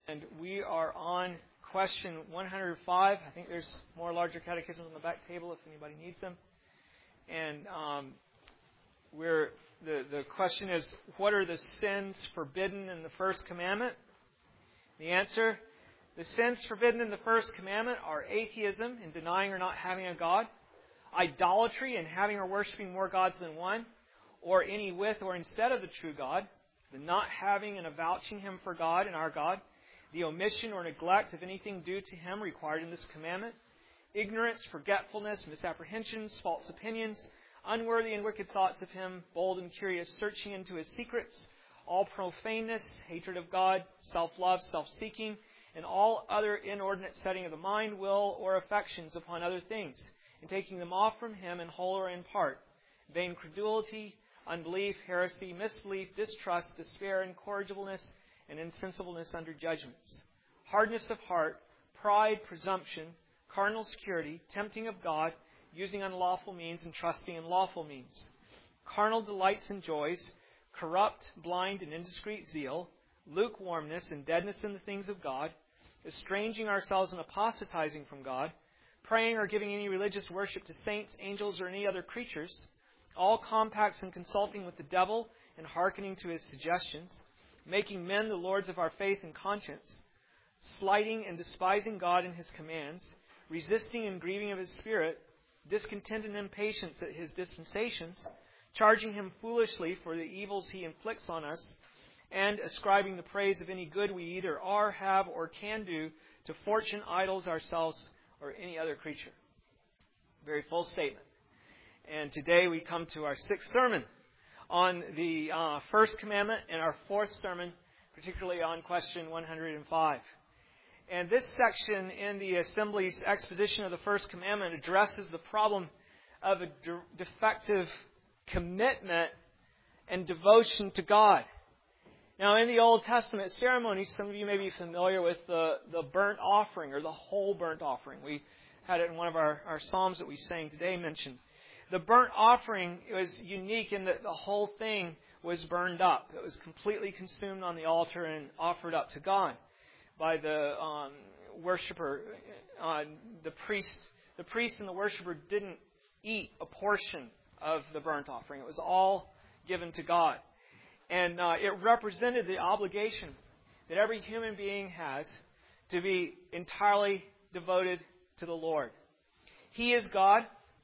And we are on question 105. I think there's more larger catechisms on the back table if anybody needs them. And the question is, what are the sins forbidden in the first commandment? The answer, the sins forbidden in the first commandment are atheism, in denying or not having a God, idolatry, in having or worshiping more gods than one, or any with or instead of the true God, the not having and avouching Him for God and our God, the omission or neglect of anything due to Him required in this commandment, ignorance, forgetfulness, misapprehensions, false opinions, unworthy and wicked thoughts of Him, bold and curious searching into His secrets, all profaneness, hatred of God, self-love, self-seeking, and all other inordinate setting of the mind, will, or affections upon other things, and taking them off from Him in whole or in part, vain credulity, unbelief, heresy, misbelief, distrust, despair, incorrigibleness, and insensibleness under judgments, hardness of heart, pride, presumption, carnal security, tempting of God, using unlawful means and trusting in lawful means, carnal delights and joys, corrupt, blind, and indiscreet zeal, lukewarmness and deadness in the things of God, estranging ourselves and apostatizing from God, praying or giving any religious worship to saints, angels, or any other creatures, all compacts and consulting with the devil and hearkening to his suggestions, making men the lords of our faith and conscience, slighting and despising God and His commands, resisting and grieving of His Spirit, discontent and impatience at His dispensations, charging Him foolishly for the evils He inflicts on us, and ascribing the praise of any good we either are, have, or can do to fortune, idols, ourselves, or any other creature. Very full statement. And today we come to our sixth sermon on the first commandment and our fourth sermon, particularly on question 105. And this section in the Assembly's exposition of the first commandment addresses the problem of a defective commitment and devotion to God. Now, in the Old Testament ceremonies, some of you may be familiar with the burnt offering or the whole burnt offering. We had it in one of our psalms that we sang today mentioned. The burnt offering was unique in that the whole thing was burned up. It was completely consumed on the altar and offered up to God by the worshiper. The priest and the worshiper didn't eat a portion of the burnt offering. It was all given to God. And it represented the obligation that every human being has to be entirely devoted to the Lord. He is God.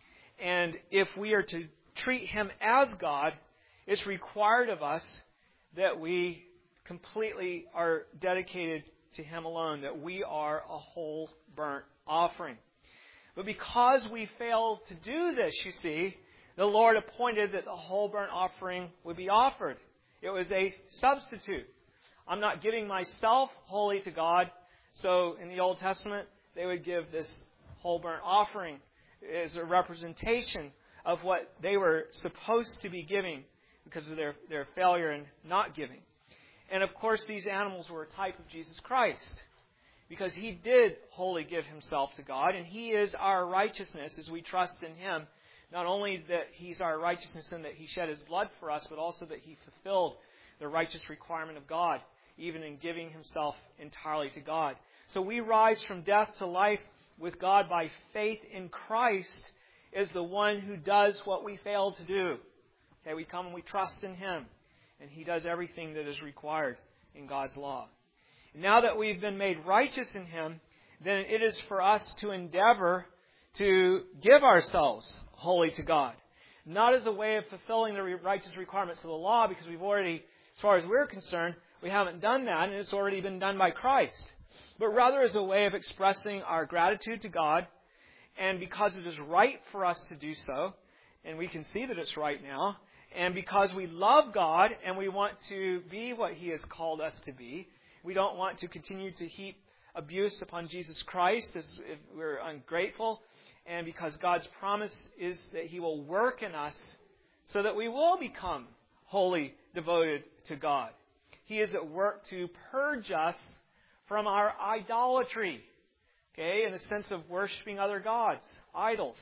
And if we are to treat Him as God, it's required of us that we completely are dedicated to Him alone, that we are a whole burnt offering. But because we fail to do this, you see, the Lord appointed that the whole burnt offering would be offered. It was a substitute. I'm not giving myself wholly to God. So in the Old Testament, they would give this whole burnt offering as a representation of what they were supposed to be giving because of their failure in not giving. And of course, these animals were a type of Jesus Christ because He did wholly give Himself to God, and He is our righteousness as we trust in Him. Not only that He's our righteousness in that He shed His blood for us, but also that He fulfilled the righteous requirement of God, even in giving Himself entirely to God. So we rise from death to life with God by faith in Christ as the one who does what we fail to do. Okay, we come and we trust in Him, and He does everything that is required in God's law. And now that we've been made righteous in Him, then it is for us to endeavor to give ourselves wholly to God. Not as a way of fulfilling the righteous requirements of the law, because we've already, as far as we're concerned, we haven't done that, and it's already been done by Christ. But rather as a way of expressing our gratitude to God, and because it is right for us to do so, and we can see that it's right now, and because we love God and we want to be what He has called us to be, we don't want to continue to heap abuse upon Jesus Christ as if we're ungrateful, and because God's promise is that He will work in us so that we will become wholly devoted to God. He is at work to purge us from our idolatry, okay, in the sense of worshiping other gods, idols.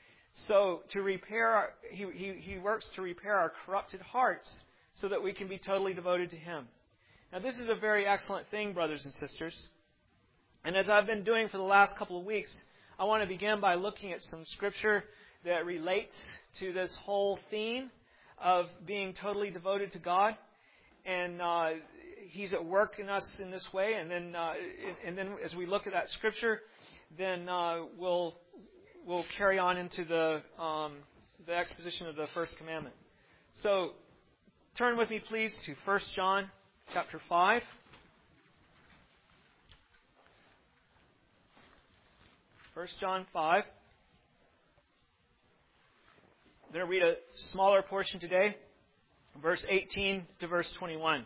So to repair, He works to repair our corrupted hearts so that we can be totally devoted to Him. Now, this is a very excellent thing, brothers and sisters. And as I've been doing for the last couple of weeks, I want to begin by looking at some scripture that relates to this whole theme of being totally devoted to God. And He's at work in us in this way. And then as we look at that scripture, then we'll carry on into the exposition of the first commandment. So turn with me, please, to 1 John chapter 5. 1 John 5. I'm going to read a smaller portion today, verse 18 to verse 21.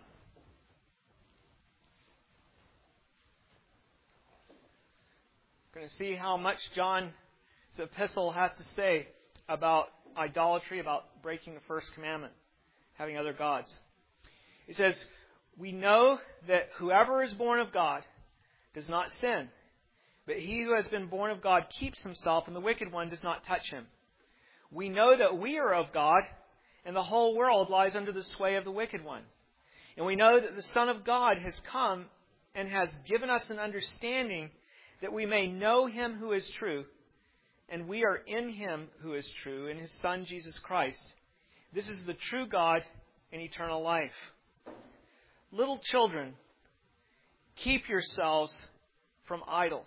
We're going to see how much John's epistle has to say about idolatry, about breaking the first commandment, having other gods. He says, "We know that whoever is born of God does not sin, but he who has been born of God keeps himself, and the wicked one does not touch him. We know that we are of God, and the whole world lies under the sway of the wicked one. And we know that the Son of God has come and has given us an understanding that we may know Him who is true, and we are in Him who is true, in His Son Jesus Christ. This is the true God and eternal life. Little children, keep yourselves from idols."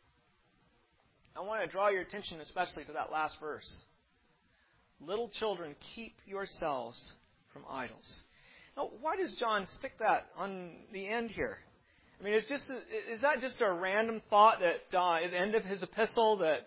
I want to draw your attention especially to that last verse. Little children, keep yourselves from idols. Now, why does John stick that on the end here? I mean, is that just a random thought that at the end of his epistle that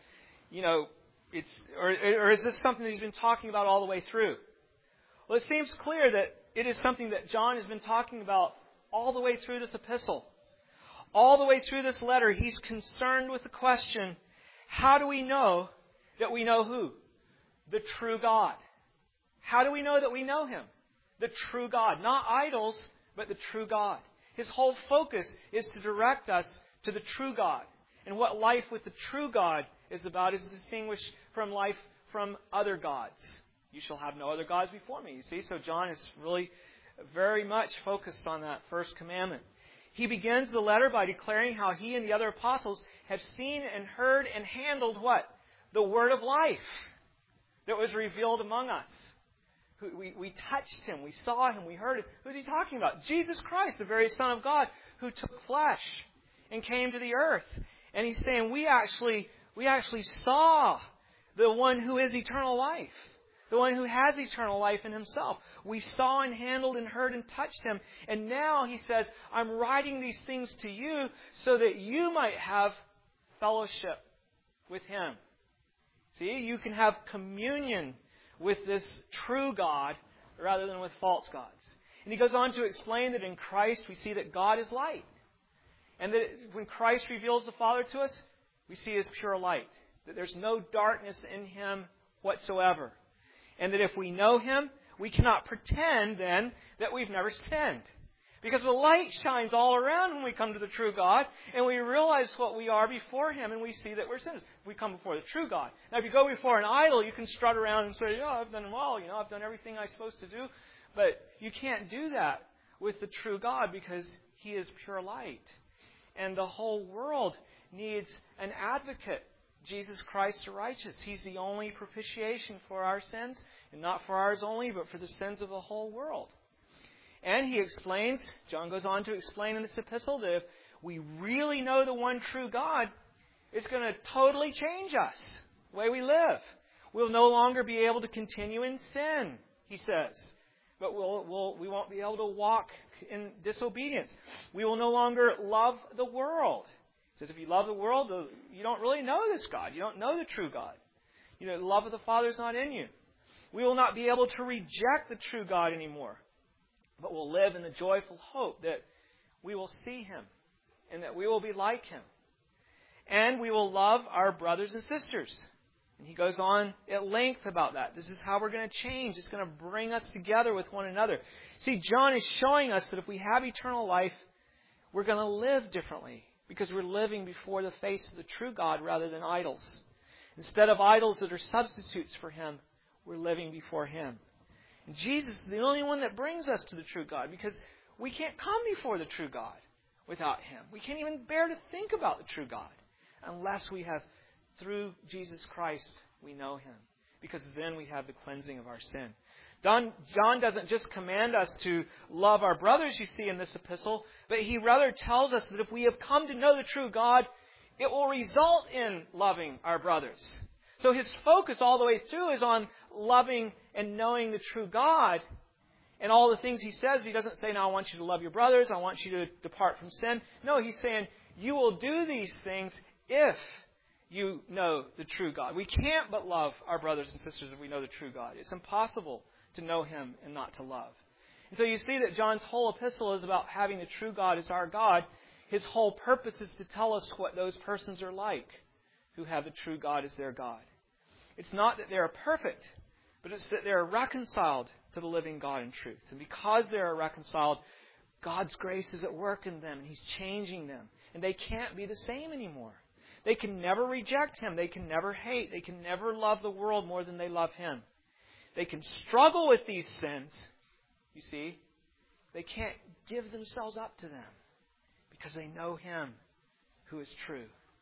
or is this something that he's been talking about all the way through? Well, it seems clear that it is something that John has been talking about all the way through this epistle. All the way through this letter, he's concerned with the question, how do we know that we know who? The true God. How do we know that we know Him? The true God. Not idols, but the true God. His whole focus is to direct us to the true God. And what life with the true God is about is distinguished from life from other gods. You shall have no other gods before me, you see. So John is really very much focused on that first commandment. He begins the letter by declaring how he and the other apostles have seen and heard and handled what? The word of life that was revealed among us. We touched Him, we saw Him, we heard Him. Who's he talking about? Jesus Christ, the very Son of God, who took flesh and came to the earth. And He's saying we actually saw the one who is eternal life. The one who has eternal life in Himself. We saw and handled and heard and touched Him. And now He says, I'm writing these things to you so that you might have fellowship with Him. See, you can have communion with this true God rather than with false gods. And he goes on to explain that in Christ we see that God is light. And that when Christ reveals the Father to us, we see His pure light. That there's no darkness in Him whatsoever. And that if we know Him, we cannot pretend then that we've never sinned. Because the light shines all around when we come to the true God, and we realize what we are before Him, and we see that we're sinners. We come before the true God. Now, if you go before an idol, you can strut around and say, I've done well, I've done everything I'm supposed to do. But you can't do that with the true God because He is pure light. And the whole world needs an advocate, Jesus Christ the righteous. He's the only propitiation for our sins, and not for ours only, but for the sins of the whole world. And he explains, John goes on to explain in this epistle, that if we really know the one true God, it's going to totally change us, the way we live. We'll no longer be able to continue in sin, he says. But we won't be able to walk in disobedience. We will no longer love the world. He says if you love the world, you don't really know this God. You don't know the true God. The love of the Father is not in you. We will not be able to reject the true God anymore. But we'll live in the joyful hope that we will see Him and that we will be like Him. And we will love our brothers and sisters. And he goes on at length about that. This is how we're going to change. It's going to bring us together with one another. See, John is showing us that if we have eternal life, we're going to live differently because we're living before the face of the true God rather than idols. Instead of idols that are substitutes for Him, we're living before Him. And Jesus is the only one that brings us to the true God because we can't come before the true God without Him. We can't even bear to think about the true God unless we have, through Jesus Christ, we know Him. Because then we have the cleansing of our sin. John doesn't just command us to love our brothers, you see, in this epistle, but he rather tells us that if we have come to know the true God, it will result in loving our brothers. So his focus all the way through is on loving and knowing the true God. And all the things he says, he doesn't say, now I want you to love your brothers, I want you to depart from sin. No, he's saying, you will do these things if you know the true God. We can't but love our brothers and sisters if we know the true God. It's impossible to know Him and not to love. And so you see that John's whole epistle is about having the true God as our God. His whole purpose is to tell us what those persons are like who have the true God as their God. It's not that they are perfect, but it's that they are reconciled to the living God in truth. And because they are reconciled, God's grace is at work in them, and He's changing them. And they can't be the same anymore. They can never reject Him. They can never hate. They can never love the world more than they love Him. They can struggle with these sins, you see. They can't give themselves up to them because they know Him who is true.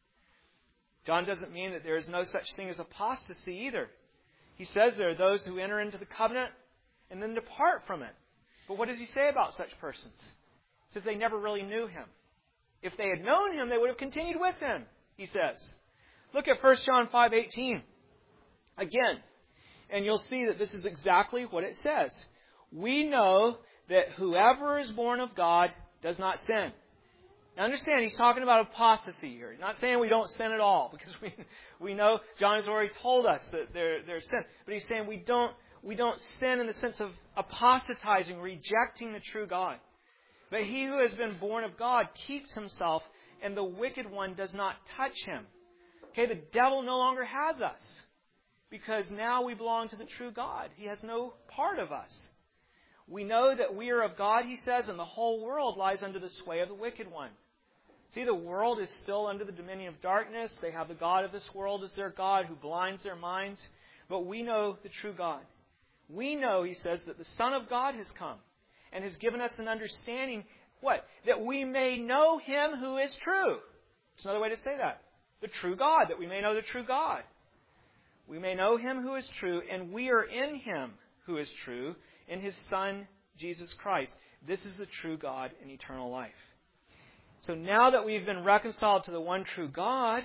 John doesn't mean that there is no such thing as apostasy either. He says there are those who enter into the covenant and then depart from it. But what does he say about such persons? He says they never really knew Him. If they had known Him, they would have continued with Him, he says. Look at 1 John 5:18 again, and you'll see that this is exactly what it says. We know that whoever is born of God does not sin. Now understand, he's talking about apostasy here. He's not saying we don't sin at all, because we know John has already told us that there's sin. But he's saying we don't sin in the sense of apostatizing, rejecting the true God. But he who has been born of God keeps himself, and the wicked one does not touch him. Okay, the devil no longer has us, because now we belong to the true God. He has no part of us. We know that we are of God, he says, and the whole world lies under the sway of the wicked one. See, the world is still under the dominion of darkness. They have the God of this world as their God who blinds their minds. But we know the true God. We know, he says, that the Son of God has come and has given us an understanding, what? That we may know Him who is true. It's another way to say that. The true God, that we may know the true God. We may know Him who is true, and we are in Him who is true, in His Son, Jesus Christ. This is the true God and eternal life. So now that we've been reconciled to the one true God,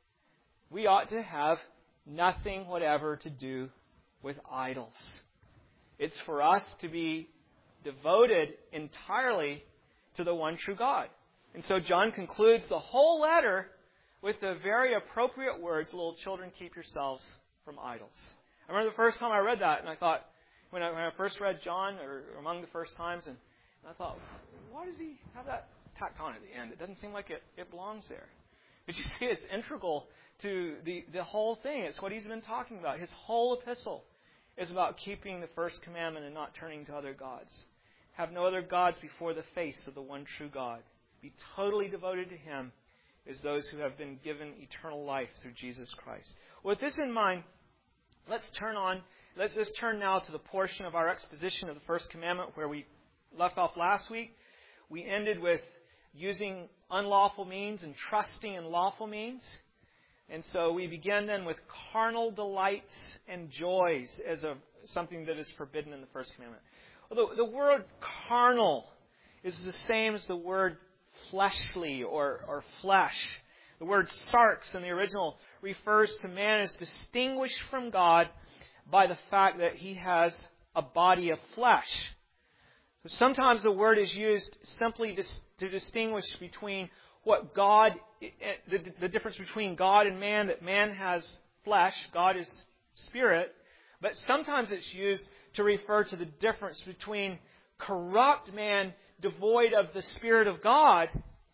we ought to have nothing whatever to do with idols. It's for us to be devoted entirely to the one true God. And so John concludes the whole letter with the very appropriate words, little children, keep yourselves from idols. I remember the first time I read that, and I thought, when I first read John, or among the first times, and I thought, why does he have that tacked on at the end? It doesn't seem like it belongs there. But you see, it's integral to the whole thing. It's what he's been talking about. His whole epistle is about keeping the first commandment and not turning to other gods. Have no other gods before the face of the one true God. Be totally devoted to Him as those who have been given eternal life through Jesus Christ. With this in mind, let's just turn now to the portion of our exposition of the first commandment where we left off last week. We ended with using unlawful means and trusting in lawful means. And so we began then with carnal delights and joys as something that is forbidden in the first commandment. Although the word carnal is the same as the word fleshly or flesh. The word sarx in the original refers to man as distinguished from God by the fact that he has a body of flesh. So sometimes the word is used simply to distinguish between what God, the difference between God and man, that man has flesh, God is spirit. But sometimes it's used to refer to the difference between corrupt man devoid of the Spirit of God.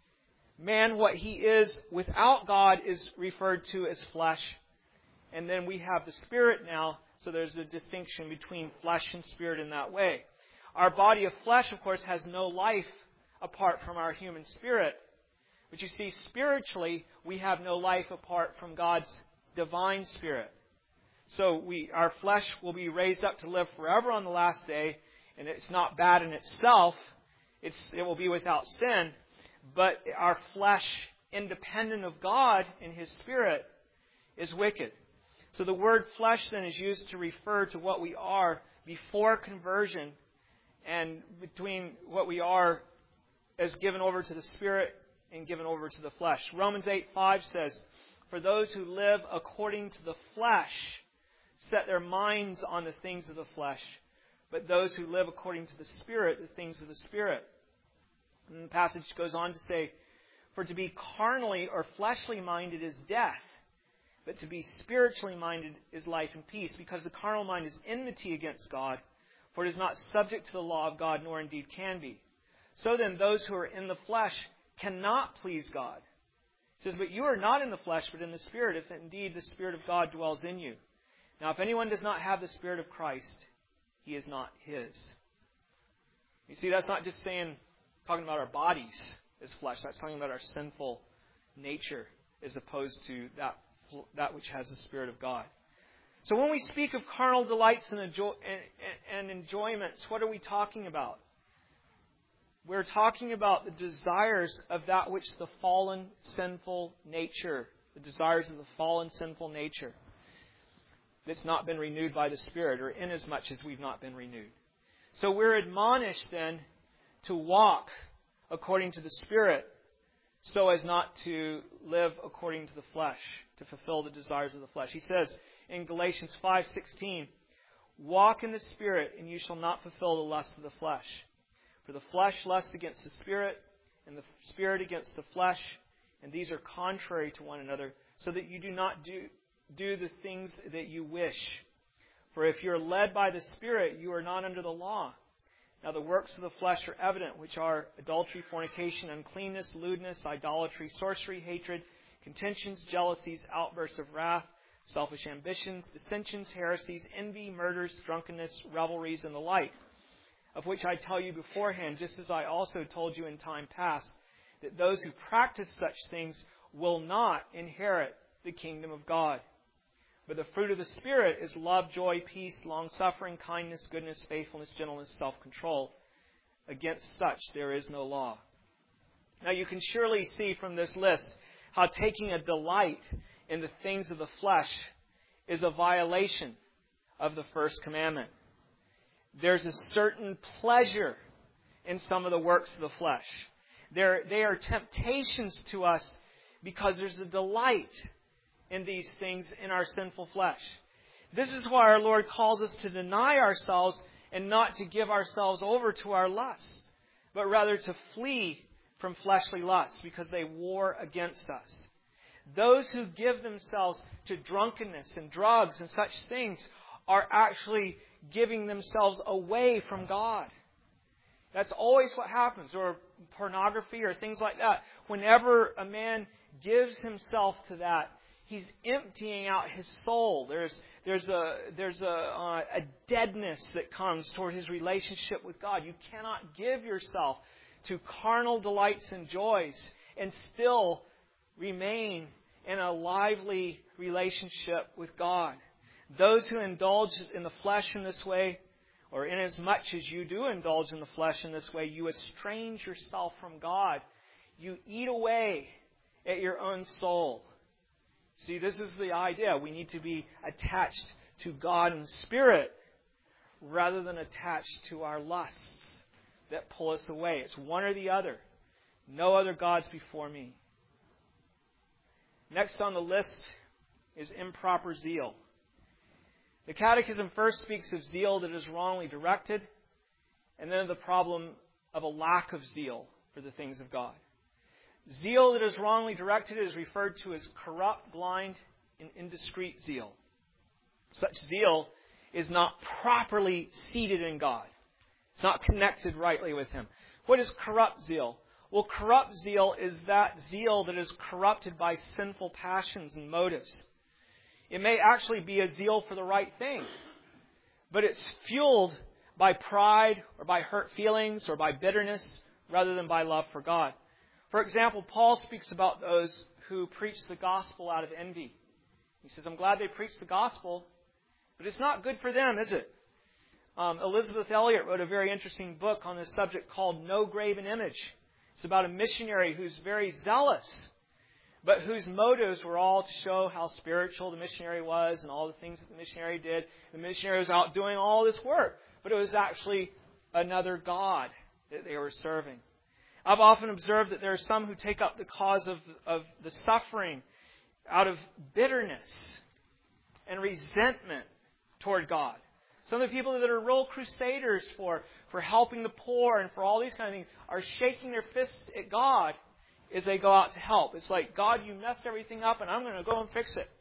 Man, what he is without God, is referred to as flesh. And then we have the Spirit now, so there's a distinction between flesh and spirit in that way. Our body of flesh, of course, has no life apart from our human spirit. But you see, spiritually, we have no life apart from God's divine Spirit. So our flesh will be raised up to live forever on the last day, and it's not bad in itself. it will be without sin, but our flesh, independent of God and His Spirit, is wicked. So the word flesh then is used to refer to what we are before conversion and between what we are as given over to the Spirit and given over to the flesh. Romans 8:5 says, "For those who live according to the flesh set their minds on the things of the flesh, but those who live according to the Spirit, the things of the Spirit." And the passage goes on to say, "For to be carnally or fleshly minded is death, but to be spiritually minded is life and peace, because the carnal mind is enmity against God, for it is not subject to the law of God, nor indeed can be. So then, those who are in the flesh cannot please God." It says, "But you are not in the flesh, but in the Spirit, if indeed the Spirit of God dwells in you. Now, if anyone does not have the Spirit of Christ, he is not His." You see, that's not just talking about our bodies as flesh. That's talking about our sinful nature as opposed to that which has the Spirit of God. So when we speak of carnal delights and enjoyments, what are we talking about? We're talking about the desires of that which the fallen, sinful nature, the desires of the fallen, sinful nature, that's not been renewed by the Spirit, or inasmuch as we've not been renewed. So we're admonished then to walk according to the Spirit so as not to live according to the flesh, to fulfill the desires of the flesh. He says in Galatians 5:16, "Walk in the Spirit, and you shall not fulfill the lust of the flesh. For the flesh lusts against the Spirit, and the Spirit against the flesh, and these are contrary to one another, so that you do not do the things that you wish. For if you are led by the Spirit, you are not under the law. Now the works of the flesh are evident, which are adultery, fornication, uncleanness, lewdness, idolatry, sorcery, hatred, contentions, jealousies, outbursts of wrath, selfish ambitions, dissensions, heresies, envy, murders, drunkenness, revelries, and the like, of which I tell you beforehand, just as I also told you in time past, that those who practice such things will not inherit the kingdom of God. But the fruit of the Spirit is love, joy, peace, long-suffering, kindness, goodness, faithfulness, gentleness, self-control. Against such there is no law." Now you can surely see from this list how taking a delight in the things of the flesh is a violation of the first commandment. There's a certain pleasure in some of the works of the flesh. They are temptations to us because there's a delight in these things in our sinful flesh. This is why our Lord calls us to deny ourselves and not to give ourselves over to our lusts, but rather to flee from fleshly lusts because they war against us. Those who give themselves to drunkenness and drugs and such things are actually giving themselves away from God. That's always what happens, or pornography or things like that. Whenever a man gives himself to that, he's emptying out his soul. There's a deadness that comes toward his relationship with God. You cannot give yourself to carnal delights and joys and still remain in a lively relationship with God. Those who indulge in the flesh in this way, or inasmuch as you do indulge in the flesh in this way, you estrange yourself from God. You eat away at your own soul. See, this is the idea. We need to be attached to God in spirit rather than attached to our lusts that pull us away. It's one or the other. No other gods before me. Next on the list is improper zeal. The Catechism first speaks of zeal that is wrongly directed, and then the problem of a lack of zeal for the things of God. Zeal that is wrongly directed is referred to as corrupt, blind, and indiscreet zeal. Such zeal is not properly seated in God. It's not connected rightly with Him. What is corrupt zeal? Well, corrupt zeal is that zeal that is corrupted by sinful passions and motives. It may actually be a zeal for the right thing, but it's fueled by pride or by hurt feelings or by bitterness rather than by love for God. For example, Paul speaks about those who preach the gospel out of envy. He says, I'm glad they preach the gospel, but it's not good for them, is it? Elizabeth Elliot wrote a very interesting book on this subject called No Graven Image. It's about a missionary who's very zealous, but whose motives were all to show how spiritual the missionary was and all the things that the missionary did. The missionary was out doing all this work, but it was actually another god that they were serving. I've often observed that there are some who take up the cause of the suffering out of bitterness and resentment toward God. Some of the people that are real crusaders for helping the poor and for all these kind of things are shaking their fists at God as they go out to help. It's like, God, you messed everything up and I'm going to go and fix it.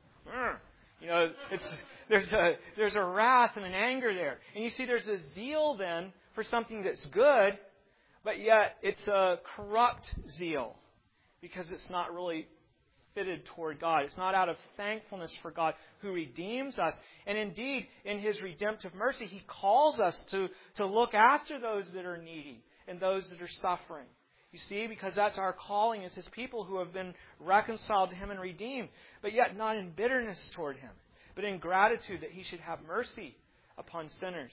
There's a wrath and an anger there. And you see there's a zeal then for something that's good, but yet it's a corrupt zeal because it's not really fitted toward God. It's not out of thankfulness for God who redeems us. And indeed, in His redemptive mercy, He calls us to look after those that are needy and those that are suffering. You see, because that's our calling as His people who have been reconciled to Him and redeemed, but yet not in bitterness toward Him, but in gratitude that He should have mercy upon sinners.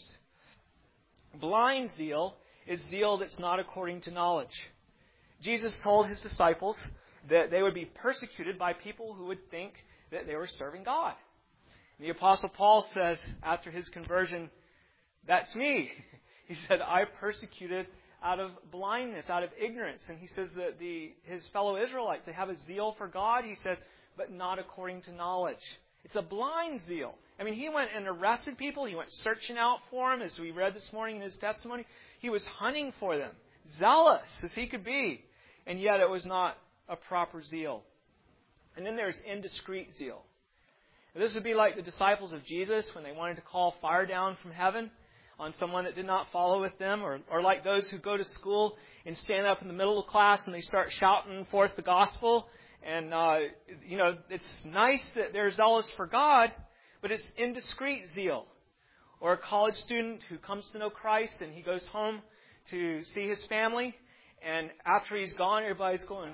Blind zeal is zeal that's not according to knowledge. Jesus told His disciples that they would be persecuted by people who would think that they were serving God. And the Apostle Paul says, after his conversion, that's me. He said, I persecuted out of blindness, out of ignorance. And he says that his fellow Israelites, they have a zeal for God, he says, but not according to knowledge. It's a blind zeal. I mean, he went and arrested people. He went searching out for them, as we read this morning in his testimony. He was hunting for them, zealous as he could be. And yet it was not a proper zeal. And then there's indiscreet zeal. Now, this would be like the disciples of Jesus when they wanted to call fire down from heaven on someone that did not follow with them, or like those who go to school and stand up in the middle of class and they start shouting forth the gospel. And, it's nice that they're zealous for God, but it's indiscreet zeal. Or a college student who comes to know Christ and he goes home to see his family, and after he's gone, everybody's going,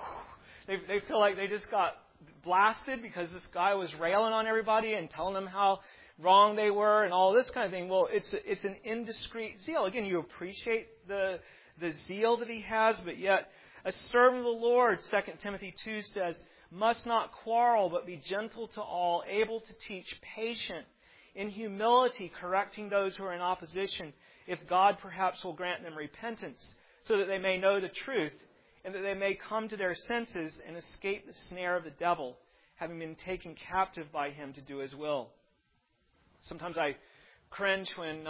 they feel like they just got blasted because this guy was railing on everybody and telling them how wrong they were and all this kind of thing. Well, it's an indiscreet zeal. Again, you appreciate the zeal that he has, but yet a servant of the Lord, 2 Timothy 2 says, must not quarrel, but be gentle to all, able to teach, patient, in humility correcting those who are in opposition, if God perhaps will grant them repentance, so that they may know the truth, and that they may come to their senses and escape the snare of the devil, having been taken captive by him to do his will. Sometimes I cringe when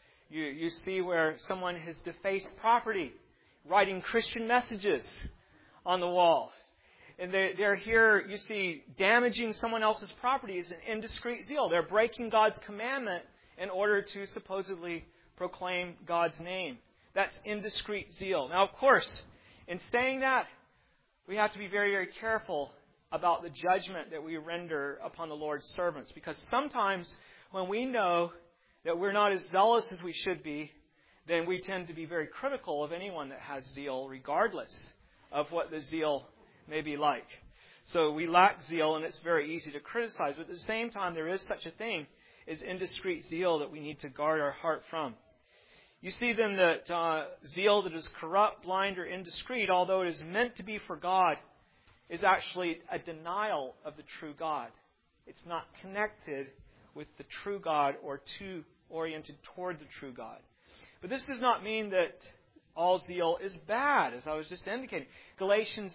you see where someone has defaced property, writing Christian messages on the wall. And they're here, you see, damaging someone else's property is an indiscreet zeal. They're breaking God's commandment in order to supposedly proclaim God's name. That's indiscreet zeal. Now, of course, in saying that, we have to be very, very careful about the judgment that we render upon the Lord's servants. Because sometimes when we know that we're not as zealous as we should be, then we tend to be very critical of anyone that has zeal, regardless of what the zeal may be like. So we lack zeal, and it's very easy to criticize. But at the same time, there is such a thing as indiscreet zeal that we need to guard our heart from. You see then that zeal that is corrupt, blind, or indiscreet, although it is meant to be for God, is actually a denial of the true God. It's not connected with the true God or too oriented toward the true God. But this does not mean that all zeal is bad, as I was just indicating. Galatians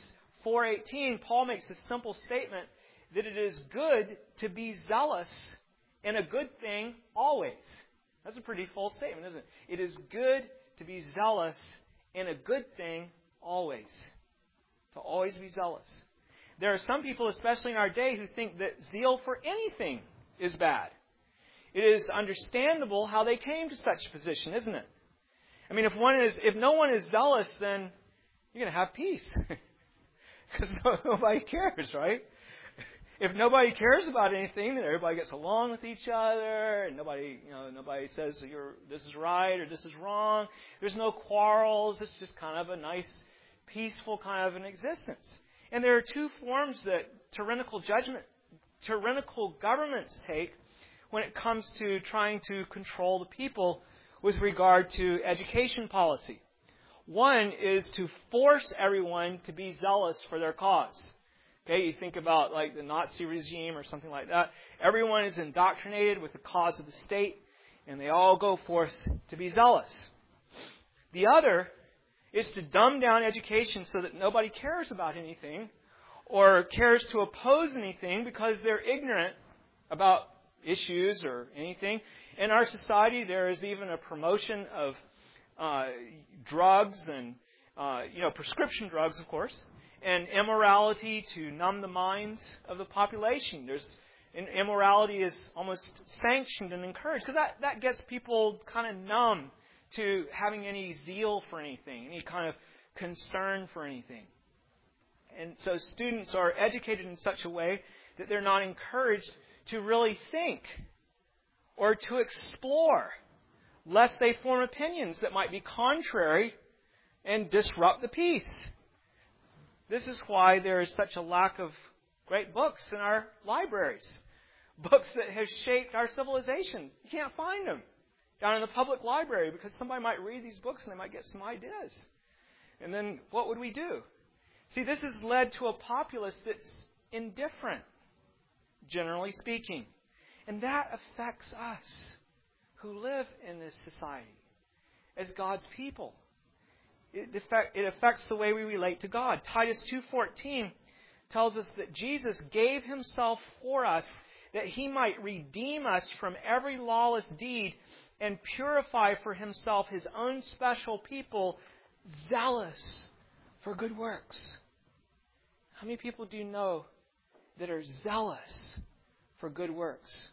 4:18, Paul makes a simple statement that it is good to be zealous in a good thing always. That's a pretty full statement, isn't it? It is good to be zealous in a good thing always. To always be zealous. There are some people, especially in our day, who think that zeal for anything is bad. It is understandable how they came to such a position, isn't it? I mean, if no one is zealous, then you're going to have peace. Because nobody cares, right? If nobody cares about anything, then everybody gets along with each other, and nobody says this is right or this is wrong. There's no quarrels. It's just kind of a nice, peaceful kind of an existence. And there are two forms that tyrannical governments take when it comes to trying to control the people with regard to education policy. One is to force everyone to be zealous for their cause. Okay, you think about like the Nazi regime or something like that. Everyone is indoctrinated with the cause of the state, and they all go forth to be zealous. The other is to dumb down education so that nobody cares about anything or cares to oppose anything because they're ignorant about issues or anything. In our society, there is even a promotion of drugs and, prescription drugs, of course, and immorality to numb the minds of the population. Immorality is almost sanctioned and encouraged because that gets people kind of numb to having any zeal for anything, any kind of concern for anything. And so students are educated in such a way that they're not encouraged to really think or to explore, lest they form opinions that might be contrary and disrupt the peace. This is why there is such a lack of great books in our libraries. Books that have shaped our civilization. You can't find them down in the public library because somebody might read these books and they might get some ideas. And then what would we do? See, this has led to a populace that's indifferent, generally speaking. And that affects us who live in this society as God's people. It affects the way we relate to God. Titus 2:14 tells us that Jesus gave himself for us that he might redeem us from every lawless deed and purify for himself his own special people, zealous for good works. How many people do you know that are zealous for good works?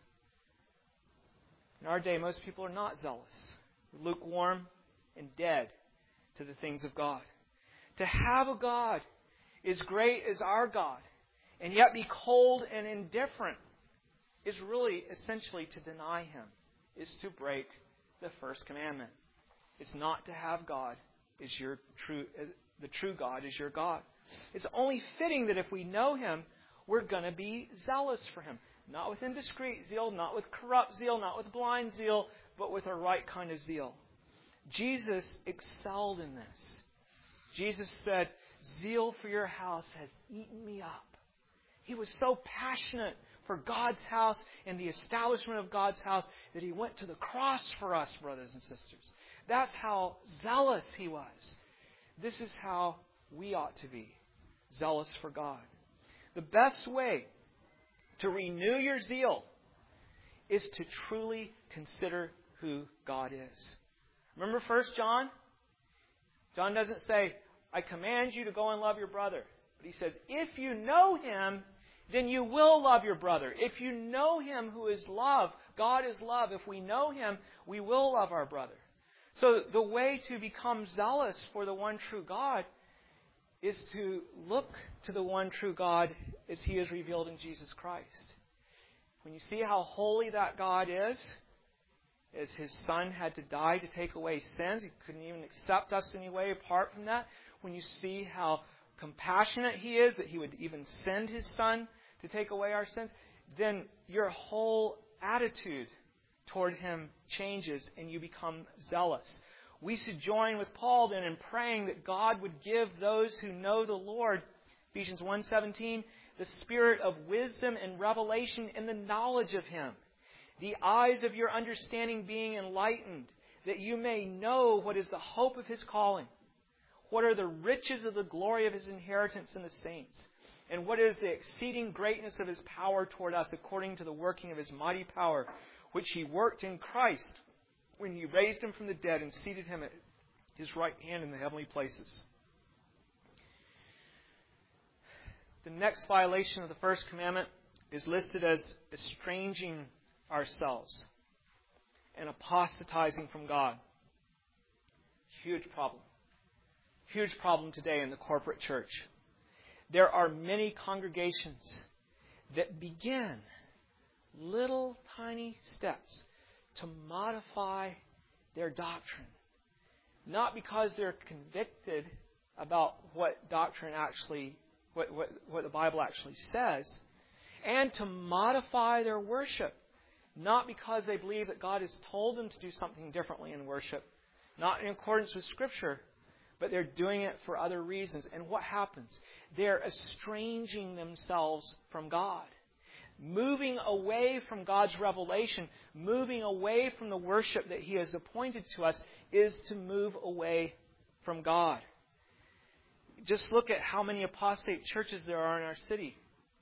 In our day, most people are not zealous, lukewarm and dead to the things of God. To have a God as great as our God and yet be cold and indifferent is really essentially to deny him, is to break the first commandment. It's not to have God as your the true God is your God. It's only fitting that if we know him, we're going to be zealous for him. Not with indiscreet zeal, not with corrupt zeal, not with blind zeal, but with a right kind of zeal. Jesus excelled in this. Jesus said, "Zeal for your house has eaten me up." He was so passionate for God's house and the establishment of God's house that he went to the cross for us, brothers and sisters. That's how zealous he was. This is how we ought to be, zealous for God. The best way to renew your zeal is to truly consider who God is. Remember 1 John? John doesn't say, "I command you to go and love your brother." But he says, if you know him, then you will love your brother. If you know him who is love, God is love. If we know him, we will love our brother. So the way to become zealous for the one true God is to look to the one true God as he is revealed in Jesus Christ. When you see how holy that God is, as his Son had to die to take away sins, he couldn't even accept us anyway apart from that. When you see how compassionate he is, that he would even send his Son to take away our sins, then your whole attitude toward him changes and you become zealous. We should join with Paul then in praying that God would give those who know the Lord, Ephesians 1:17, the spirit of wisdom and revelation in the knowledge of him, the eyes of your understanding being enlightened, that you may know what is the hope of his calling, what are the riches of the glory of his inheritance in the saints, and what is the exceeding greatness of his power toward us according to the working of his mighty power, which he worked in Christ when he raised him from the dead and seated him at his right hand in the heavenly places. The next violation of the first commandment is listed as estranging ourselves and apostatizing from God. Huge problem. Huge problem today in the corporate church. There are many congregations that begin little tiny steps to modify their doctrine. Not because they're convicted about what doctrine actually, what the Bible actually says, and to modify their worship not because they believe that God has told them to do something differently in worship, not in accordance with Scripture, but they're doing it for other reasons. And what happens? They're estranging themselves from God. Moving away from God's revelation, moving away from the worship that He has appointed to us, is to move away from God. Just look at how many apostate churches there are in our city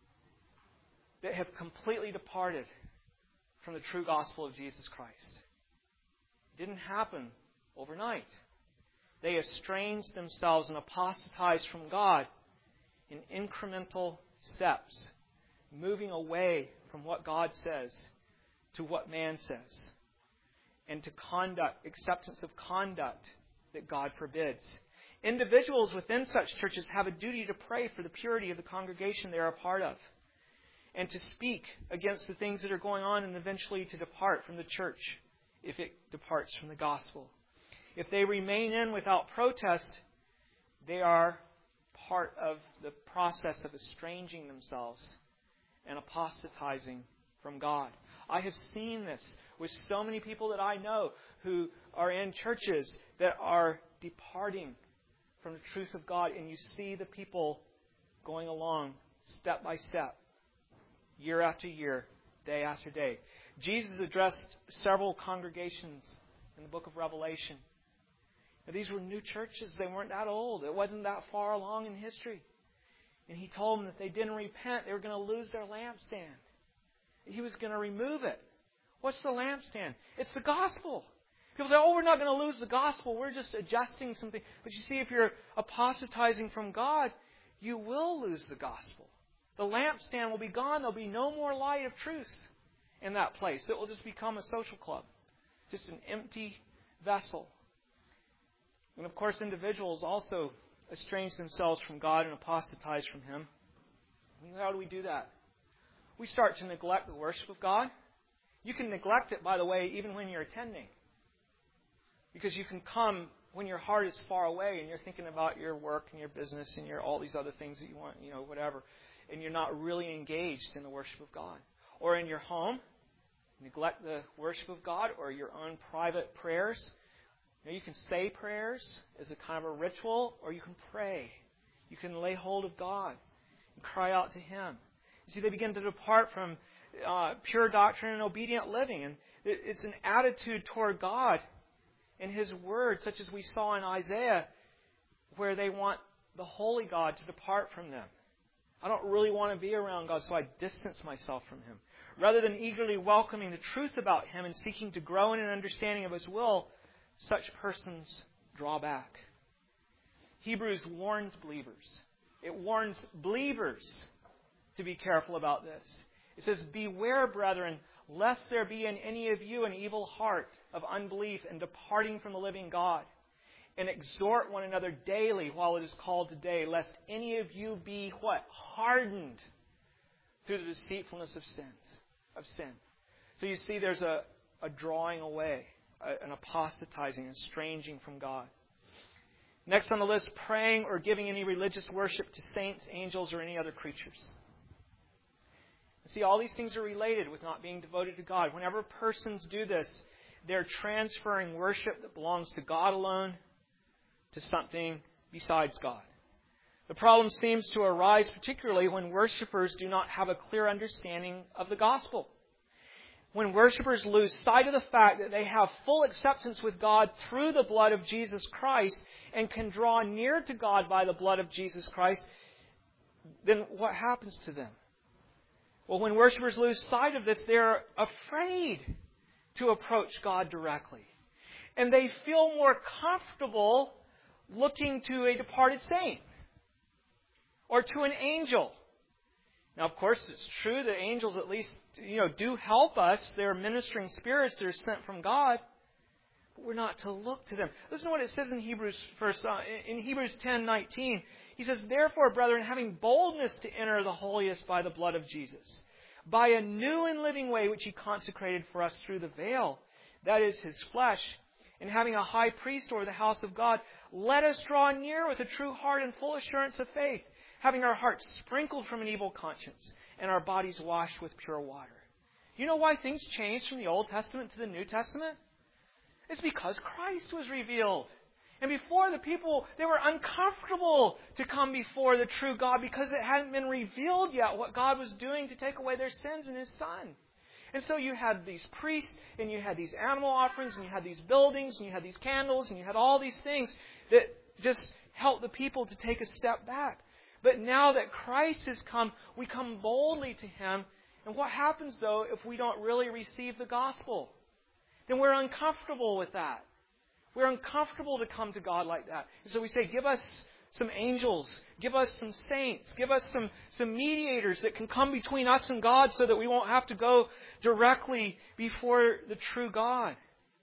that have completely departed from the true gospel of Jesus Christ. It didn't happen overnight. They estranged themselves and apostatized from God in incremental steps, moving away from what God says to what man says, and to acceptance of conduct that God forbids. Individuals within such churches have a duty to pray for the purity of the congregation they are a part of, and to speak against the things that are going on, and eventually to depart from the church if it departs from the gospel. If they remain in without protest, they are part of the process of estranging themselves and apostatizing from God. I have seen this with so many people that I know who are in churches that are departing from the truth of God, and you see the people going along step by step, year after year, day after day. Jesus addressed several congregations in the book of Revelation. Now, these were new churches. They weren't that old. It wasn't that far along in history. And He told them that if they didn't repent, they were going to lose their lampstand. He was going to remove it. What's the lampstand? It's the gospel. People say, we're not going to lose the gospel. We're just adjusting something. But you see, if you're apostatizing from God, you will lose the gospel. The lampstand will be gone. There'll be no more light of truth in that place. It will just become a social club. Just an empty vessel. And of course, individuals also estrange themselves from God and apostatize from Him. How do we do that? We start to neglect the worship of God. You can neglect it, by the way, even when you're attending. Because you can come when your heart is far away and you're thinking about your work and your business and all these other things that you want, whatever. And you're not really engaged in the worship of God. Or in your home, neglect the worship of God or your own private prayers. You can say prayers as a kind of a ritual, or you can pray. You can lay hold of God and cry out to Him. You see, they begin to depart from pure doctrine and obedient living. And it's an attitude toward God and His Word, such as we saw in Isaiah, where they want the holy God to depart from them. I don't really want to be around God, so I distance myself from Him. Rather than eagerly welcoming the truth about Him and seeking to grow in an understanding of His will, such persons draw back. Hebrews warns believers. It warns believers to be careful about this. It says, "Beware, brethren, lest there be in any of you an evil heart of unbelief and departing from the living God. And exhort one another daily while it is called today, lest any of you be" what? "Hardened through the deceitfulness of sin." So you see there's a drawing away, an apostatizing, an estranging from God. Next on the list, praying or giving any religious worship to saints, angels, or any other creatures. See, all these things are related with not being devoted to God. Whenever persons do this, they're transferring worship that belongs to God alone to something besides God. The problem seems to arise particularly when worshipers do not have a clear understanding of the gospel. When worshipers lose sight of the fact that they have full acceptance with God through the blood of Jesus Christ and can draw near to God by the blood of Jesus Christ, then what happens to them? Well, when worshipers lose sight of this, they're afraid to approach God directly. And they feel more comfortable looking to a departed saint or to an angel. Now, of course, it's true that angels at least, do help us. They're ministering spirits that are sent from God. But we're not to look to them. Listen to what it says in Hebrews 10:19. He says, "Therefore, brethren, having boldness to enter the holiest by the blood of Jesus, by a new and living way which He consecrated for us through the veil, that is His flesh, and having a high priest over the house of God, let us draw near with a true heart and full assurance of faith, having our hearts sprinkled from an evil conscience and our bodies washed with pure water." You know why things changed from the Old Testament to the New Testament? It's because Christ was revealed. And before, the people, they were uncomfortable to come before the true God because it hadn't been revealed yet what God was doing to take away their sins in His Son. And so you had these priests, and you had these animal offerings, and you had these buildings, and you had these candles, and you had all these things that just helped the people to take a step back. But now that Christ has come, we come boldly to Him. And what happens, though, if we don't really receive the gospel? Then we're uncomfortable with that. We're uncomfortable to come to God like that. And so we say, give us some angels, give us some saints, give us some mediators that can come between us and God so that we won't have to go directly before the true God.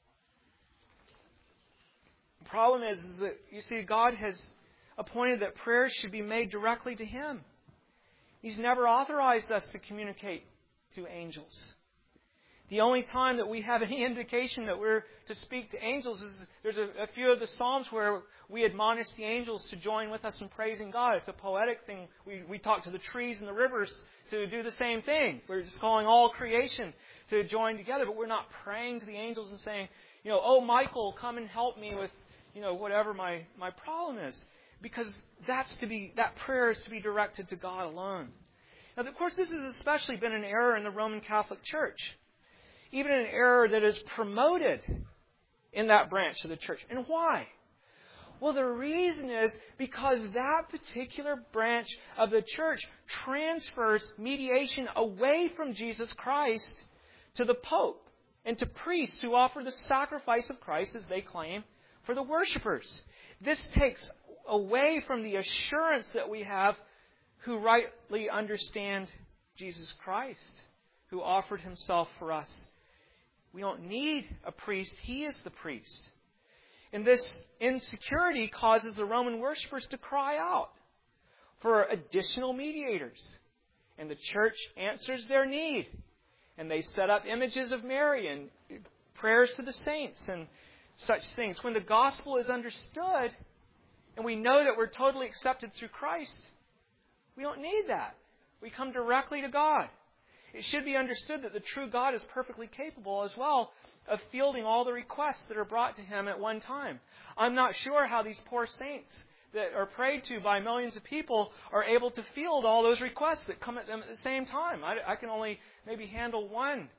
The problem is that, you see, God has appointed that prayers should be made directly to Him. He's never authorized us to communicate to angels. The only time that we have any indication that we're to speak to angels is there's a few of the Psalms where we admonish the angels to join with us in praising God. It's a poetic thing. We talk to the trees and the rivers to do the same thing. We're just calling all creation to join together, but we're not praying to the angels and saying, oh, Michael, come and help me with, whatever my problem is. Because that prayer is to be directed to God alone. Now, of course, this has especially been an error in the Roman Catholic Church. Even an error that is promoted in that branch of the church. And why? Well, the reason is because that particular branch of the church transfers mediation away from Jesus Christ to the Pope and to priests who offer the sacrifice of Christ, as they claim, for the worshipers. This takes away from the assurance that we have who rightly understand Jesus Christ, who offered Himself for us. We don't need a priest. He is the priest. And this insecurity causes the Roman worshippers to cry out for additional mediators. And the church answers their need. And they set up images of Mary and prayers to the saints and such things. When the gospel is understood and we know that we're totally accepted through Christ, we don't need that. We come directly to God. It should be understood that the true God is perfectly capable as well of fielding all the requests that are brought to Him at one time. I'm not sure how these poor saints that are prayed to by millions of people are able to field all those requests that come at them at the same time. I can only maybe handle one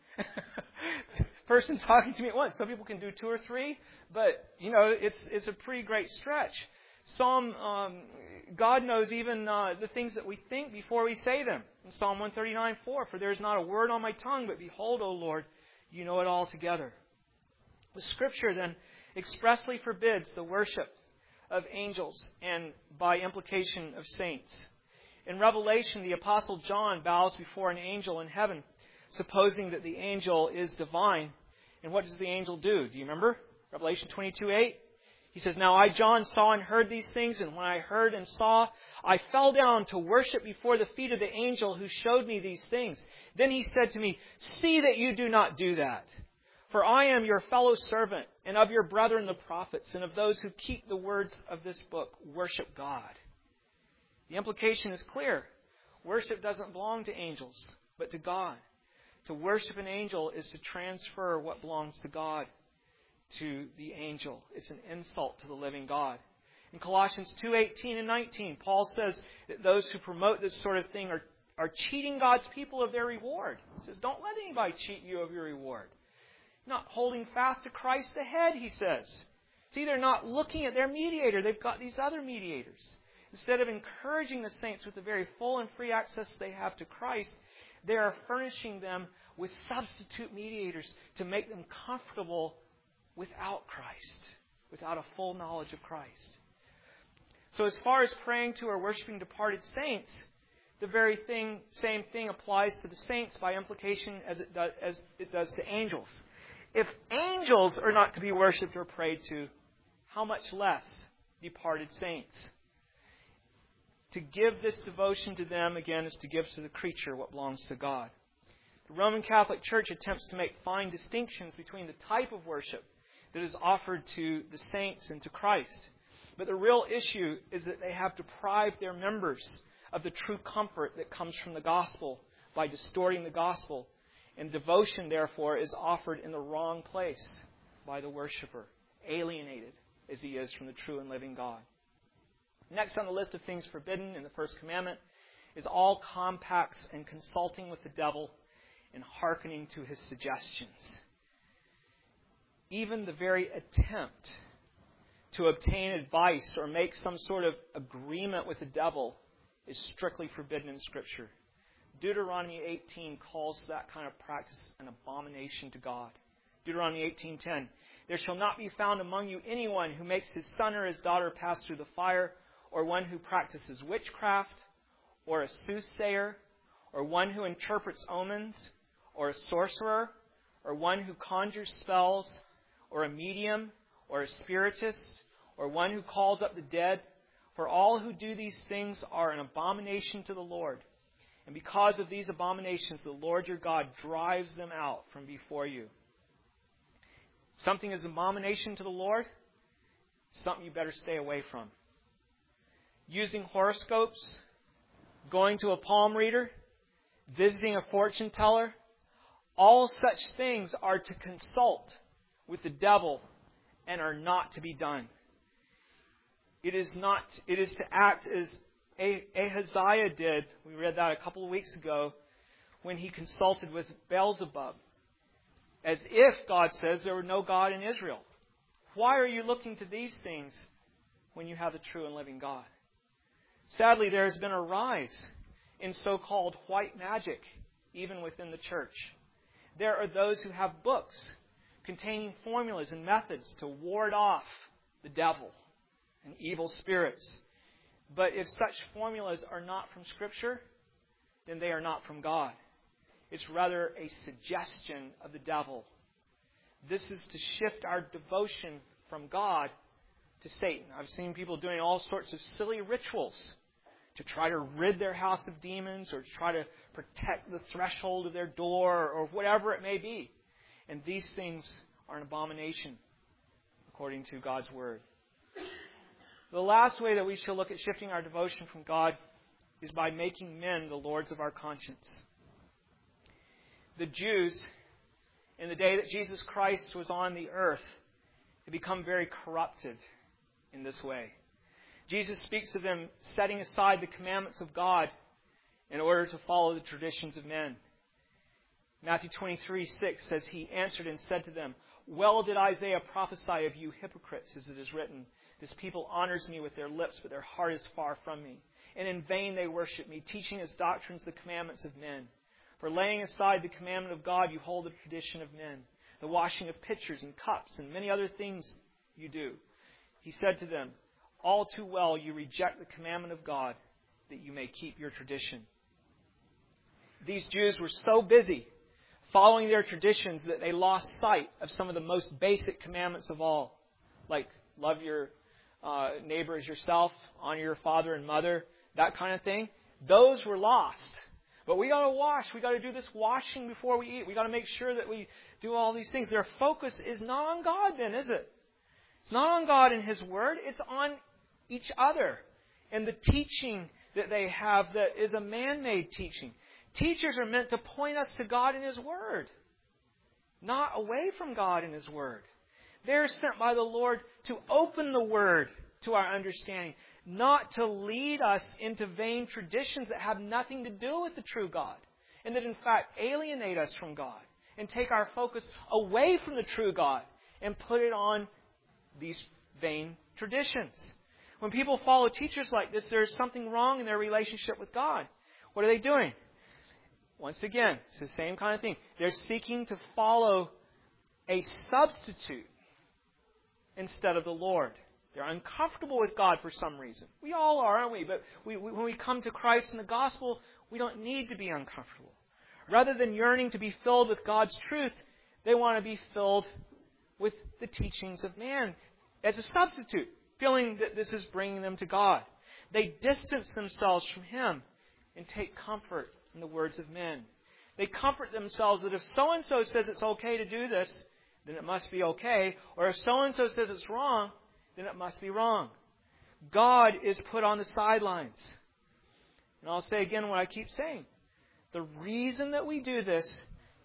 person talking to me at once. Some people can do 2 or 3, but it's a pretty great stretch. God knows even the things that we think before we say them. In Psalm 139:4, for there is not a word on my tongue, but behold, O Lord, you know it all together. The Scripture then expressly forbids the worship of angels and by implication of saints. In Revelation, the Apostle John bows before an angel in heaven, supposing that the angel is divine. And what does the angel do? Do you remember? Revelation 22:8. He says, now I, John, saw and heard these things, and when I heard and saw, I fell down to worship before the feet of the angel who showed me these things. Then he said to me, see that you do not do that. For I am your fellow servant, and of your brethren the prophets, and of those who keep the words of this book. Worship God. The implication is clear. Worship doesn't belong to angels, but to God. To worship an angel is to transfer what belongs to God to the angel. It's an insult to the living God. In Colossians 2:18 and 19, Paul says that those who promote this sort of thing are cheating God's people of their reward. He says, don't let anybody cheat you of your reward. Not holding fast to Christ the head, he says. See, they're not looking at their mediator. They've got these other mediators. Instead of encouraging the saints with the very full and free access they have to Christ, they are furnishing them with substitute mediators to make them comfortable without Christ, without a full knowledge of Christ. So as far as praying to or worshiping departed saints, the very same thing applies to the saints by implication as it does to angels. If angels are not to be worshipped or prayed to, how much less departed saints? To give this devotion to them, again, is to give to the creature what belongs to God. The Roman Catholic Church attempts to make fine distinctions between the type of worship that is offered to the saints and to Christ. But the real issue is that they have deprived their members of the true comfort that comes from the gospel by distorting the gospel And devotion, therefore, is offered in the wrong place by the worshiper, alienated as he is from the true and living God. Next on the list of things forbidden in the first commandment is all compacts and consulting with the devil and hearkening to his suggestions. Even the very attempt to obtain advice or make some sort of agreement with the devil is strictly forbidden in Scripture. Deuteronomy 18 calls that kind of practice an abomination to God. Deuteronomy 18:10, "There shall not be found among you anyone who makes his son or his daughter pass through the fire, or one who practices witchcraft, or a soothsayer, or one who interprets omens, or a sorcerer, or one who conjures spells, or a medium, or a spiritist, or one who calls up the dead. For all who do these things are an abomination to the Lord. And because of these abominations, the Lord your God drives them out from before you." Something is an abomination to the Lord, something you better stay away from. Using horoscopes, going to a palm reader, visiting a fortune teller, all such things are to consult with the devil and are not to be done. It is to act as Ahaziah did. We read that a couple of weeks ago when he consulted with Beelzebub. As if God says there were no God in Israel. Why are you looking to these things when you have the true and living God? Sadly, there has been a rise in so-called white magic, even within the church. There are those who have books containing formulas and methods to ward off the devil and evil spirits. But if such formulas are not from Scripture, then they are not from God. It's rather a suggestion of the devil. This is to shift our devotion from God to Satan. I've seen people doing all sorts of silly rituals to try to rid their house of demons or to try to protect the threshold of their door or whatever it may be. And these things are an abomination according to God's Word. The last way that we shall look at shifting our devotion from God is by making men the lords of our conscience. The Jews, in the day that Jesus Christ was on the earth, had become very corrupted in this way. Jesus speaks of them setting aside the commandments of God in order to follow the traditions of men. Matthew 23:6 says, "He answered and said to them, 'Well did Isaiah prophesy of you hypocrites, as it is written, This people honors me with their lips, but their heart is far from me. And in vain they worship me, teaching as doctrines the commandments of men. For laying aside the commandment of God, you hold the tradition of men, the washing of pitchers and cups, and many other things you do.' He said to them, 'All too well you reject the commandment of God, that you may keep your tradition.'" These Jews were so busy following their traditions that they lost sight of some of the most basic commandments of all, like love your neighbor as yourself, honor your father and mother, that kind of thing. Those were lost. But we got to wash. We got to do this washing before we eat. We got to make sure that we do all these things. Their focus is not on God then, is it? It's not on God and His Word. It's on each other and the teaching that they have that is a man-made teaching. Teachers are meant to point us to God and His Word, not away from God and His Word. They're sent by the Lord to open the Word to our understanding, not to lead us into vain traditions that have nothing to do with the true God, and that in fact alienate us from God and take our focus away from the true God and put it on these vain traditions. When people follow teachers like this, there's something wrong in their relationship with God. What are they doing? Once again, it's the same kind of thing. They're seeking to follow a substitute instead of the Lord. They're uncomfortable with God for some reason. We all are, aren't we? But when we come to Christ and the gospel, we don't need to be uncomfortable. Rather than yearning to be filled with God's truth, they want to be filled with the teachings of man as a substitute, feeling that this is bringing them to God. They distance themselves from Him and take comfort in the words of men. They comfort themselves that if so-and-so says it's okay to do this, then it must be okay. Or if so-and-so says it's wrong, then it must be wrong. God is put on the sidelines. And I'll say again what I keep saying. The reason that we do this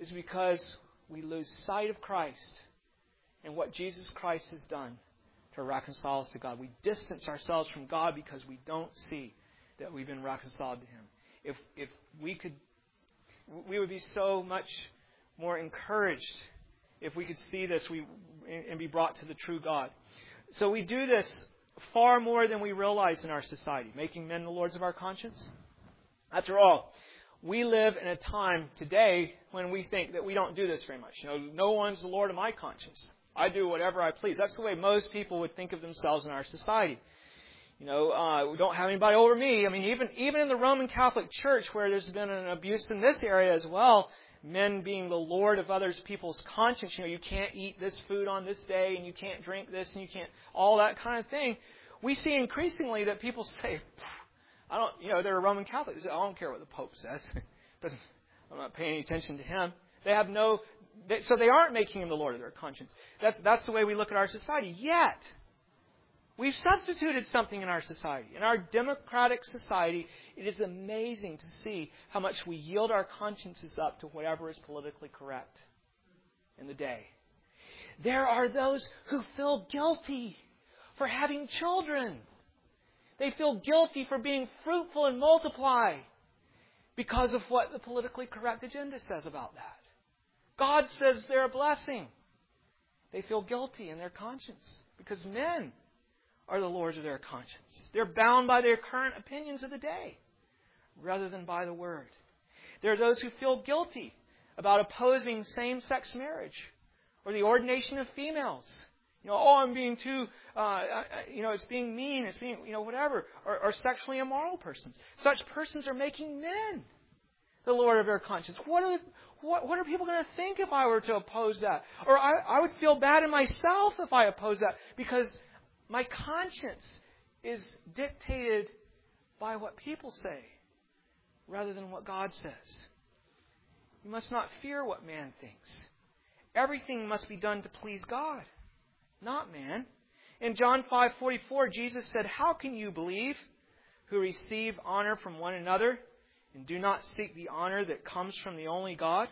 is because we lose sight of Christ and what Jesus Christ has done to reconcile us to God. We distance ourselves from God because we don't see that we've been reconciled to Him. If we could, we would be so much more encouraged if we could see this and be brought to the true God. So we do this far more than we realize in our society, making men the lords of our conscience. After all, we live in a time today when we think that we don't do this very much. No one's the Lord of my conscience. I do whatever I please. That's the way most people would think of themselves in our society. We don't have anybody over me. I mean, even in the Roman Catholic Church, where there's been an abuse in this area as well, men being the Lord of others people's conscience. You can't eat this food on this day, and you can't drink this, and you can't, all that kind of thing. We see increasingly that people say, they're a Roman Catholic. They say, I don't care what the Pope says. I'm not paying any attention to him. So they aren't making him the Lord of their conscience. That's the way we look at our society. Yet, we've substituted something in our society. In our democratic society, it is amazing to see how much we yield our consciences up to whatever is politically correct in the day. There are those who feel guilty for having children. They feel guilty for being fruitful and multiply because of what the politically correct agenda says about that. God says they're a blessing. They feel guilty in their conscience because men are the lords of their conscience. They're bound by their current opinions of the day rather than by the Word. There are those who feel guilty about opposing same-sex marriage or the ordination of females. I'm being too, it's being mean, it's being, whatever. Or sexually immoral persons. Such persons are making men the Lord of their conscience. What are people going to think if I were to oppose that? Or I would feel bad in myself if I oppose that, because my conscience is dictated by what people say rather than what God says. You must not fear what man thinks. Everything must be done to please God, not man. In John 5:44, Jesus said, "How can you believe who receive honor from one another and do not seek the honor that comes from the only God?"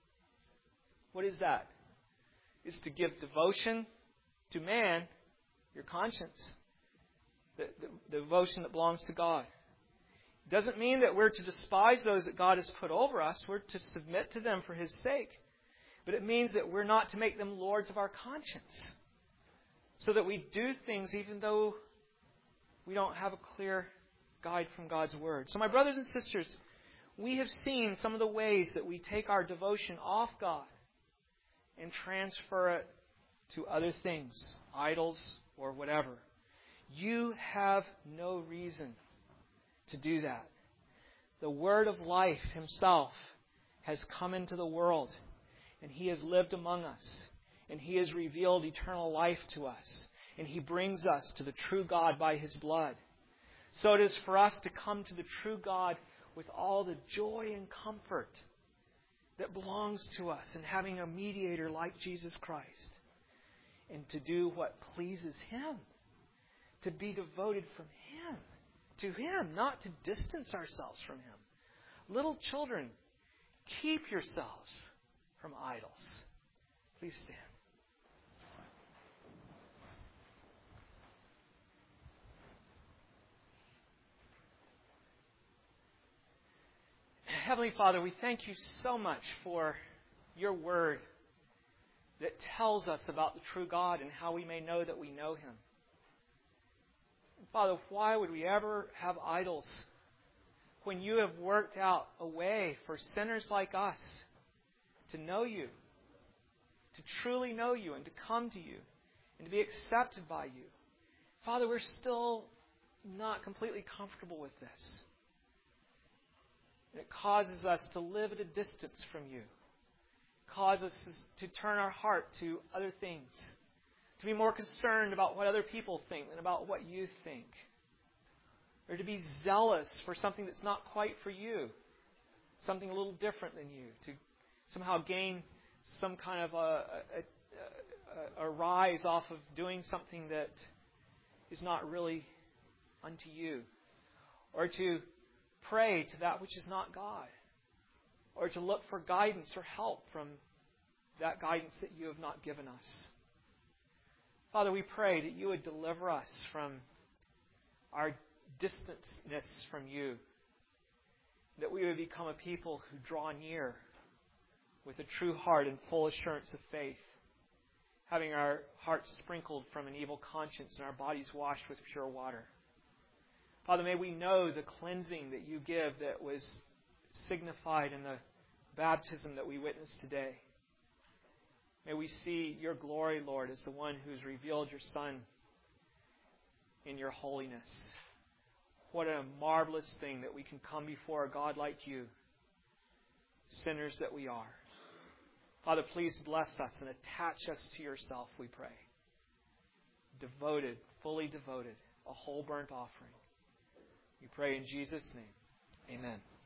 What is that? It's to give devotion to man, your conscience, the devotion that belongs to God. It doesn't mean that we're to despise those that God has put over us. We're to submit to them for His sake. But it means that we're not to make them lords of our conscience, so that we do things even though we don't have a clear guide from God's Word. So my brothers and sisters, we have seen some of the ways that we take our devotion off God and transfer it to other things, idols or whatever. You have no reason to do that. The Word of life Himself has come into the world, and He has lived among us, and He has revealed eternal life to us, and He brings us to the true God by His blood. So it is for us to come to the true God with all the joy and comfort that belongs to us in having a mediator like Jesus Christ, and to do what pleases Him, to be devoted to Him, not to distance ourselves from Him. Little children, keep yourselves from idols. Please stand. Heavenly Father, we thank You so much for Your Word that tells us about the true God and how we may know that we know Him. And Father, why would we ever have idols when You have worked out a way for sinners like us to know You, to truly know You and to come to You and to be accepted by You? Father, we're still not completely comfortable with this. And it causes us to live at a distance from You. It causes us to turn our heart to other things, to be more concerned about what other people think than about what You think, or to be zealous for something that's not quite for You, something a little different than You, to somehow gain some kind of a rise off of doing something that is not really unto You, or to pray to that which is not God, or to look for guidance or help from that guidance that you have not given us. Father, we pray that you would deliver us from our distantness from you, that we would become a people who draw near with a true heart and full assurance of faith, having our hearts sprinkled from an evil conscience and our bodies washed with pure water. Father, may we know the cleansing that you give that was signified in the baptism that we witnessed today. May we see your glory, Lord, as the one who has revealed your Son in your holiness. What a marvelous thing that we can come before a God like you, sinners that we are. Father, please bless us and attach us to yourself, we pray. Devoted, fully devoted, a whole burnt offering. We pray in Jesus' name. Amen.